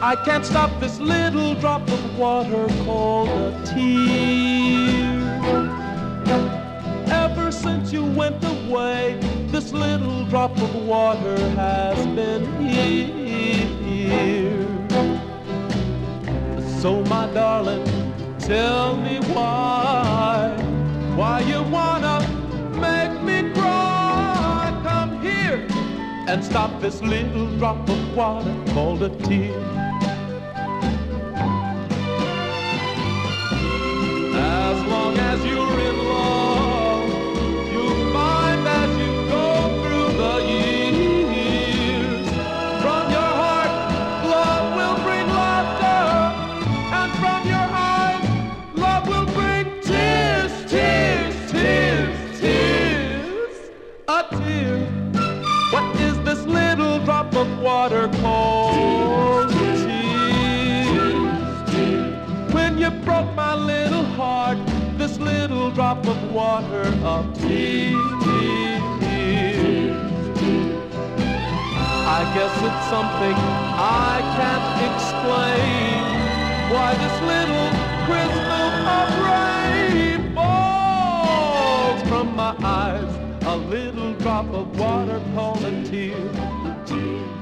I can't stop this little drop of water called a tear. Ever since you went away, this little drop of water has been here. So my darling, tell me why you wanna make me cry? Come here and stop this little drop of water called a tear. As long as you're in love, you'll find as you go through the years, from your heart, love will bring laughter, and from your eyes, love will bring tears, tears, tears, tears, a tear. What is this little drop of water called? Tears. When you broke my little heart, this little drop of water of tears. I guess it's something I can't explain, why this little crystal of rain falls from my eyes, a little drop of water called a tear.